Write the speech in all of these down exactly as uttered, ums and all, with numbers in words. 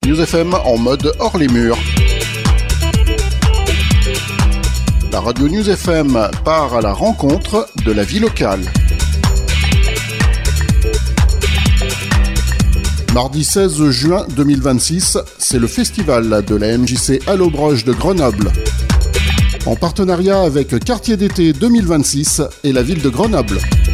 News F M en mode hors les murs. La radio News F M part à la rencontre de la vie locale. Mardi seize juin deux mille vingt-six, c'est le festival de la M J C Allobroge de Grenoble. En partenariat avec Quartier d'été deux mille vingt-six et la ville de Grenoble.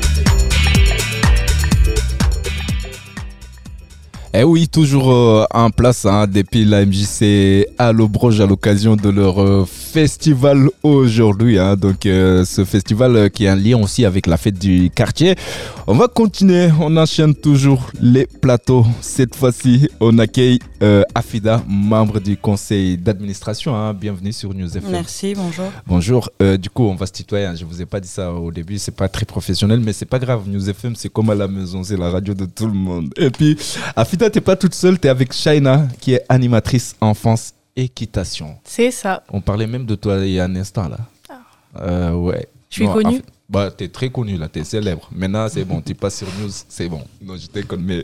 Eh oui, toujours euh, en place hein, depuis la M J C Allobroge à l'occasion de leur euh, festival aujourd'hui. Hein, donc euh, ce festival euh, qui est en lien aussi avec la fête du quartier. On va continuer, on enchaîne toujours les plateaux. Cette fois-ci, on accueille euh, Afida, membre du conseil d'administration. Hein. Bienvenue sur News F M. Merci, bonjour. Bonjour. Euh, du coup, on va se tutoyer. Hein. Je vous ai pas dit ça au début, c'est pas très professionnel, mais c'est pas grave. News F M, c'est comme à la maison, c'est la radio de tout le monde. Et puis, Afida, t'es pas toute seule, t'es avec Shaina, qui est animatrice enfance équitation. C'est ça. On parlait même de toi il y a un instant là. Ah. Euh, ouais. Je suis connue. En fait, bah, t'es très connue là, t'es célèbre. Maintenant, c'est bon, tu passes sur News, c'est bon. Non, je déconne, mais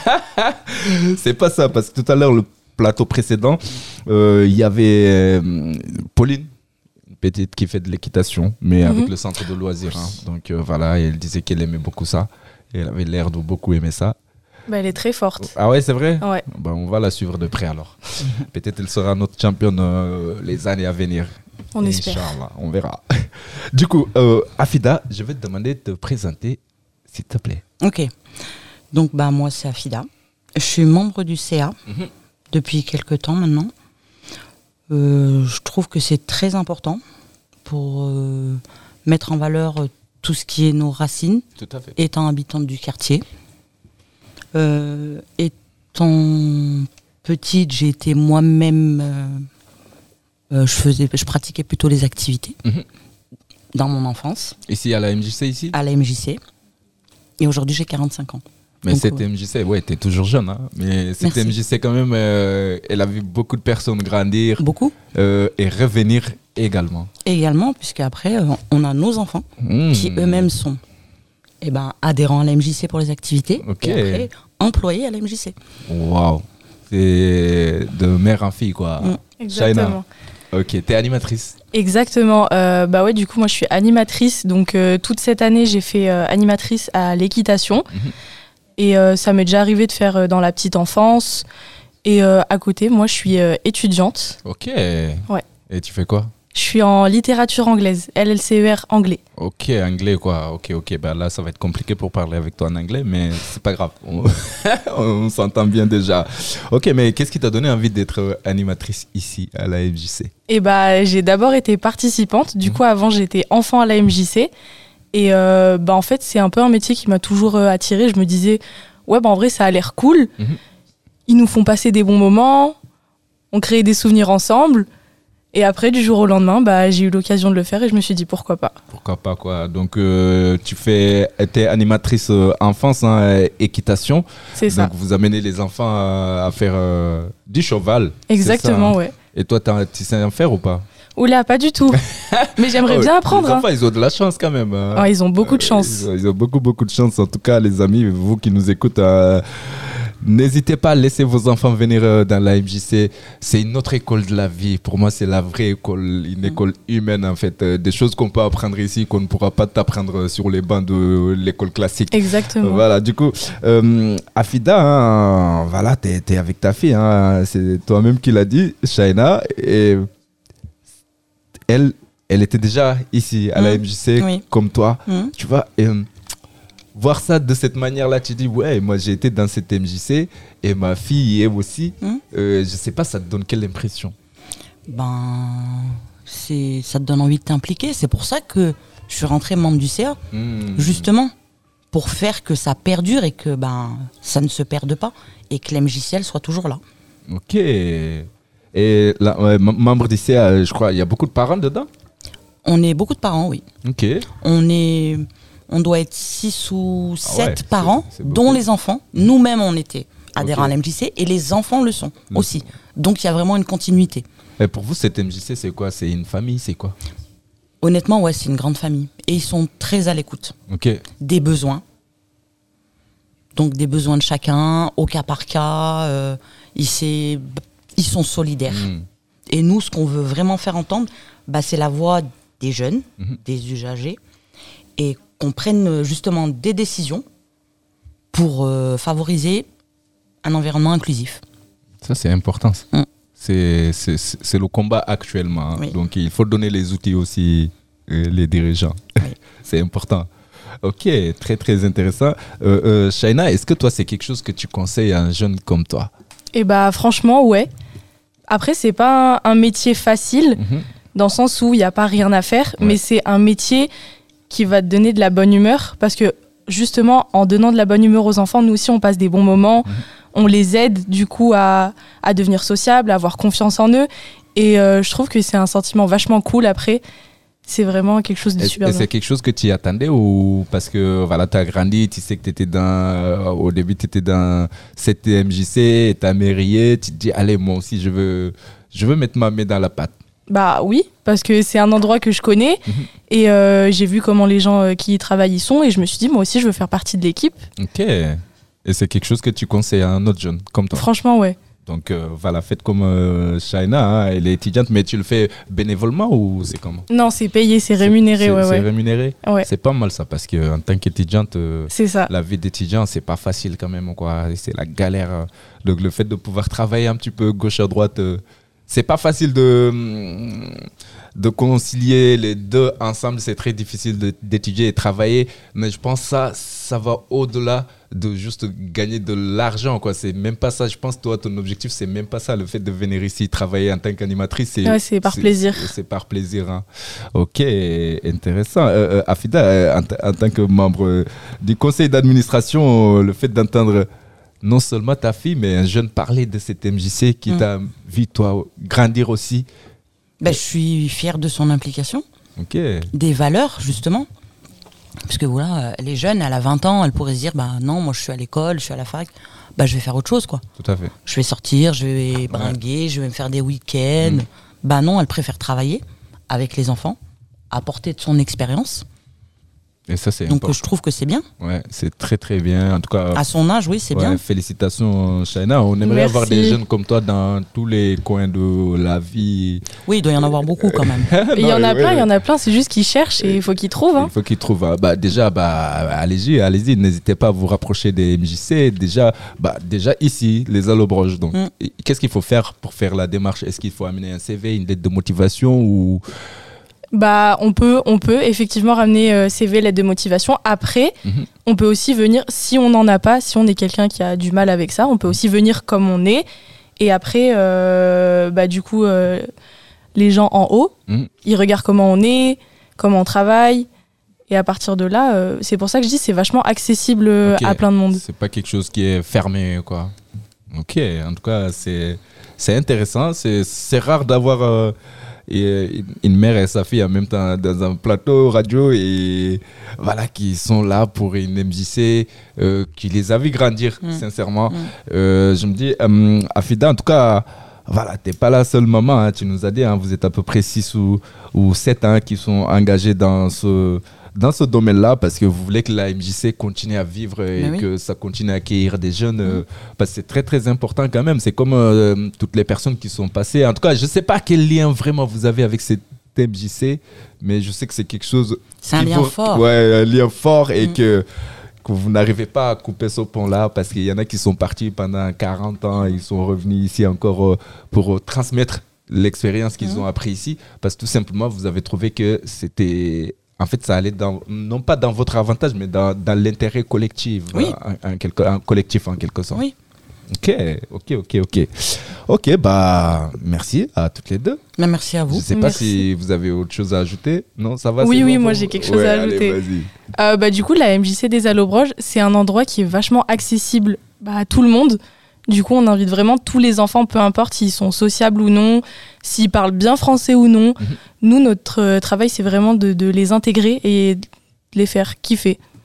c'est pas ça, parce que tout à l'heure, le plateau précédent, euh, il y avait euh, Pauline, une petite qui fait de l'équitation, mais mm-hmm. avec le centre de loisirs. Hein. Donc euh, voilà, elle disait qu'elle aimait beaucoup ça. Et elle avait l'air de beaucoup aimer ça. Bah, elle est très forte. Ah ouais, c'est vrai? Ouais. Bah, on va la suivre de près alors. Peut-être elle sera notre championne euh, les années à venir. On espère. Inch'Allah, on verra. Du coup, euh, Afida, je vais te demander de te présenter, s'il te plaît. Ok. Donc, bah, moi, c'est Afida. Je suis membre du C A mm-hmm. depuis quelques temps maintenant. Euh, je trouve que c'est très important pour euh, mettre en valeur tout ce qui est nos racines. Tout à fait. Étant habitante du quartier. Euh, étant petite, j'ai été moi-même, euh, euh, je faisais, je pratiquais plutôt les activités mmh. dans mon enfance. Ici à la M J C ici. À la M J C. Et aujourd'hui j'ai quarante-cinq ans. Mais donc, cette euh, M J C, ouais, t'es toujours jeune, hein. Mais cette Merci. M J C quand même, euh, elle a vu beaucoup de personnes grandir. Beaucoup. Euh, et revenir également. Également, puisque après euh, on a nos enfants mmh. qui eux-mêmes sont. Eh ben, adhérents à la M J C pour les activités okay. et après employés à la M J C. Waouh, c'est de mère en fille quoi. Mmh. Exactement. Shaina. Ok, t'es animatrice. Exactement. Euh, bah ouais, du coup moi je suis animatrice, donc euh, toute cette année j'ai fait euh, animatrice à l'équitation mmh. et euh, ça m'est déjà arrivé de faire euh, dans la petite enfance et euh, à côté moi je suis euh, étudiante. Ok. Ouais. Et tu fais quoi? Je suis en littérature anglaise, L L C E R anglais. Ok, anglais quoi. Ok, ok. Ben là, ça va être compliqué pour parler avec toi en anglais, mais c'est pas grave. On, on s'entend bien déjà. Ok, mais qu'est-ce qui t'a donné envie d'être animatrice ici à la M J C? Eh bah, j'ai d'abord été participante. Du mmh. coup, avant, j'étais enfant à la M J C. Et euh, bah, en fait, c'est un peu un métier qui m'a toujours euh, attirée. Je me disais, ouais, bah, en vrai, ça a l'air cool. Mmh. Ils nous font passer des bons moments. On crée des souvenirs ensemble. Et après, du jour au lendemain, bah, j'ai eu l'occasion de le faire et je me suis dit pourquoi pas. Pourquoi pas quoi. Donc, euh, tu fais, t'es animatrice euh, enfance, hein, équitation. C'est ça. Donc, vous amenez les enfants à, à faire euh, du cheval. Exactement, ça, hein. Ouais. Et toi, tu sais en faire ou pas? Oula, pas du tout. Mais j'aimerais oh, bien apprendre. Les enfants, hein. ils ont de la chance quand même. Hein. Oh, ils ont beaucoup de chance. Euh, ils, ont, ils ont beaucoup, beaucoup de chance. En tout cas, les amis, vous qui nous écoutez, euh, n'hésitez pas à laisser vos enfants venir euh, dans la M J C. C'est une autre école de la vie. Pour moi, c'est la vraie école, une mmh. école humaine en fait. Euh, des choses qu'on peut apprendre ici, qu'on ne pourra pas t'apprendre sur les bancs de l'école classique. Exactement. Euh, voilà, du coup, euh, Afida, hein, voilà, t'es, t'es avec ta fille. Hein, c'est toi-même qui l'as dit, Shaina. Et elle, elle était déjà ici à mmh. la M J C, oui. comme toi. Mmh. Tu vois, et, euh, voir ça de cette manière-là, tu dis, ouais, moi j'ai été dans cette M J C et ma fille est aussi. Mmh. Euh, je sais pas, ça te donne quelle impression? Ben, c'est, ça te donne envie de t'impliquer. C'est pour ça que je suis rentrée membre du C A. Mmh. Justement, pour faire que ça perdure et que ben, ça ne se perde pas et que l'M J C elle soit toujours là. Ok. Et là, ouais, membre du C A, je crois, il y a beaucoup de parents dedans? On est beaucoup de parents, oui. Ok. On est... On doit être six ou sept ah ouais, parents, c'est, c'est dont les enfants. Nous-mêmes, on était adhérents okay. à l'M J C et les enfants le sont mmh. aussi. Donc, il y a vraiment une continuité. Et pour vous, cette M J C, c'est quoi? C'est une famille? C'est quoi? Honnêtement, ouais, c'est une grande famille. Et ils sont très à l'écoute okay. des besoins. Donc, des besoins de chacun, au cas par cas. Euh, ils, c'est, ils sont solidaires. Mmh. Et nous, ce qu'on veut vraiment faire entendre, bah, c'est la voix des jeunes, Mmh. des usagers, et qu'on prenne justement des décisions pour euh, favoriser un environnement inclusif. Ça, c'est important. Mm. C'est, c'est, c'est le combat actuellement. Hein. Oui. Donc, il faut donner les outils aussi, euh, les dirigeants. Oui. C'est important. Ok, très, très intéressant. Euh, euh, Shaina, est-ce que toi, c'est quelque chose que tu conseilles à un jeune comme toi? Et bah franchement, ouais. Après, c'est pas un, un métier facile, Mhm. dans le sens où il n'y a pas rien à faire, Ouais. mais c'est un métier qui va te donner de la bonne humeur, parce que justement, en donnant de la bonne humeur aux enfants, nous aussi, on passe des bons moments, Mhm. on les aide du coup à, à devenir sociables, à avoir confiance en eux, et euh, je trouve que c'est un sentiment vachement cool après. C'est vraiment quelque chose de Et, super et bien. c'est quelque chose que tu y attendais ou parce que voilà, tu as grandi, tu sais que tu étais dans. euh, au début, tu étais dans cette M J C, tu as mérité, tu te dis, allez, moi aussi, je veux, je veux mettre ma main dans la pâte. Bah oui, parce que c'est un endroit que je connais, Mhm. et euh, j'ai vu comment les gens euh, qui y travaillent y sont, et je me suis dit, moi aussi, je veux faire partie de l'équipe. Ok. Et c'est quelque chose que tu conseilles à un autre jeune comme toi. Franchement, ouais. Donc euh, voilà, faites comme euh, Shaina, hein, elle est étudiante, mais tu le fais bénévolement ou c'est comment? Non, c'est payé, c'est rémunéré, C'est- ouais, c'est ouais. rémunéré. Ouais. C'est pas mal ça, parce qu'en tant qu'étudiante, euh, C'est ça. la vie d'étudiant, c'est pas facile quand même, quoi. C'est la galère. euh. Donc le fait de pouvoir travailler un petit peu gauche à droite, euh, c'est pas facile de, hum, de concilier les deux ensemble. C'est très difficile de- d'étudier et travailler. Mais je pense que ça, ça va au-delà de juste gagner de l'argent, quoi. C'est même pas ça. Je pense, toi, ton objectif, c'est même pas ça. Le fait de venir ici travailler en tant qu'animatrice, c'est, Ouais, c'est par plaisir. C'est, c'est par plaisir. Hein. Ok, intéressant. Euh, euh, Afida, euh, en, t- en tant que membre euh, du conseil d'administration, euh, le fait d'entendre non seulement ta fille, mais un jeune parler de cette M J C qui Mm. t'a vu, toi, grandir aussi. Ben, je suis fière de son implication, Ok. des valeurs justement. Parce que voilà, elle est jeune, elle a vingt ans, elle pourrait se dire, bah non, moi je suis à l'école, je suis à la fac, bah je vais faire autre chose quoi. Tout à fait. Je vais sortir, je vais bringuer, je vais me faire des week-ends. Mm. Bah non, elle préfère travailler avec les enfants, apporter de son expérience. Et ça, c'est Donc important. je trouve que c'est bien. Ouais, c'est très, très bien. En tout cas, À son âge, oui, c'est ouais, bien. félicitations, Shaina. On aimerait Merci. avoir des jeunes comme toi dans tous les coins de la vie. Oui, il doit y en avoir beaucoup quand même. Il y en a ouais, plein, il ouais. y en a plein, c'est juste qu'ils cherchent et il faut qu'ils trouvent. Hein. Il faut qu'ils trouvent. hein. Bah, déjà, bah, allez-y, allez-y, n'hésitez pas à vous rapprocher des M J C. Déjà, bah, déjà ici, les Allobroges. Donc, Mm. et qu'est-ce qu'il faut faire pour faire la démarche? Est-ce qu'il faut amener un C V, une lettre de motivation ou Bah, on peut, on peut effectivement ramener euh, C V, lettre de motivation. Après, Mhm. on peut aussi venir, si on n'en a pas, si on est quelqu'un qui a du mal avec ça, on peut aussi venir comme on est. Et après, euh, bah, du coup, euh, les gens en haut, Mhm. ils regardent comment on est, comment on travaille. Et à partir de là, euh, c'est pour ça que je dis c'est vachement accessible euh, Ok. à plein de monde. C'est pas quelque chose qui est fermé, quoi. Ok, en tout cas, c'est, c'est intéressant. C'est, c'est rare d'avoir euh, et- une mère et sa fille en même temps dans un plateau radio et voilà, qui sont là pour une M J C, euh, qui les a vu grandir, Mm. sincèrement. Mm. Euh, je me dis, euh, Afida, en tout cas, voilà, t'es pas la seule maman, hein, tu nous as dit, hein, vous êtes à peu près six ou, ou sept hein, qui sont engagés dans ce, dans ce domaine-là parce que vous voulez que la M J C continue à vivre et Mais oui. que ça continue à accueillir des jeunes. euh, parce que c'est très, très important quand même. C'est comme euh, toutes les personnes qui sont passées. En tout cas, je sais pas quel lien vraiment vous avez avec cette M J C, mais je sais que c'est quelque chose... C'est un qui lien vaut- fort. Ouais, un lien fort et Mm. que que vous n'arrivez pas à couper ce pont-là parce qu'il y en a qui sont partis pendant quarante ans et ils sont revenus ici encore euh, pour euh, transmettre l'expérience qu'ils Mhm. ont appris ici parce que tout simplement vous avez trouvé que c'était en fait ça allait dans non pas dans votre avantage mais dans, dans l'intérêt collectif Oui. euh, en, en quelque, en collectif en quelque sorte. Oui. Ok, ok, ok, ok. Ok, bah merci à toutes les deux. Mais merci à Je vous. ne sais pas Merci. si vous avez autre chose à ajouter. Non, ça va Oui, c'est oui, bon moi, pour j'ai vous quelque chose Ouais, à allez, ajouter. vas-y. Euh, bah, du coup, la M J C des Allobroges, c'est un endroit qui est vachement accessible bah, à tout le monde. Du coup, on invite vraiment tous les enfants, peu importe s'ils sont sociables ou non, s'ils parlent bien français ou non. Mhm. Nous, notre euh, travail, c'est vraiment de, de les intégrer et de les faire kiffer.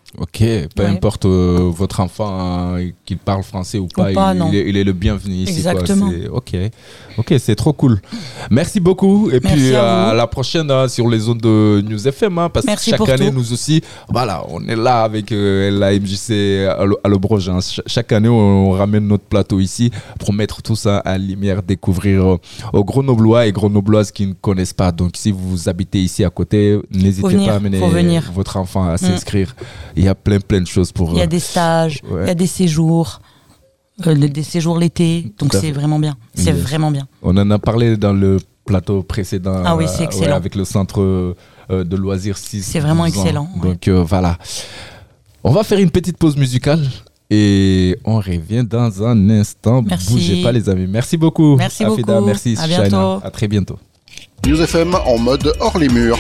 Ok, peu Ouais. importe euh, votre enfant, hein, qu'il parle français ou pas, pas, il, non. il est, il est le bienvenu ici. Exactement. Quoi. C'est- ok, ok, c'est trop cool. Merci beaucoup. Et Merci puis à à vous. la prochaine hein, sur les ondes de News F M, hein, parce Merci que chaque pour année, tout. nous aussi, voilà, on est là avec euh, la M J C à Le- à Lobroge. Hein. Ch- chaque année, on, on ramène notre plateau ici pour mettre tout ça à lumière, découvrir euh, aux Grenoblois et Grenobloises qui ne connaissent pas. Donc, si vous habitez ici à côté, n'hésitez venir, pas à amener faut venir. votre enfant à s'inscrire. Il y a plein, plein de choses pour. Il y a euh, des stages, Ouais. il y a des séjours, euh, le- des séjours l'été, donc Tout à c'est fait. vraiment bien. C'est Yes. vraiment bien. On en a parlé dans le plateau précédent. Ah oui, c'est euh, excellent. avec le centre euh, de loisirs six. C'est vraiment douze ans. excellent, ouais. Donc euh, voilà. On va faire une petite pause musicale et on revient dans un instant. Merci. Bougez pas les amis. Merci beaucoup. Merci Afida, beaucoup. merci À Shaina. bientôt. À très bientôt. News F M en mode hors les murs.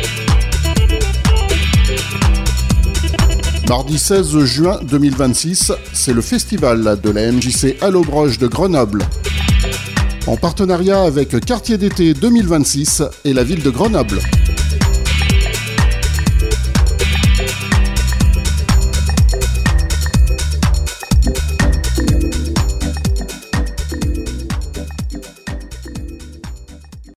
Mardi seize juin deux mille vingt-six, c'est le festival de la M J C à l'Aubroche de Grenoble. En partenariat avec Quartier d'été deux mille vingt-six et la ville de Grenoble.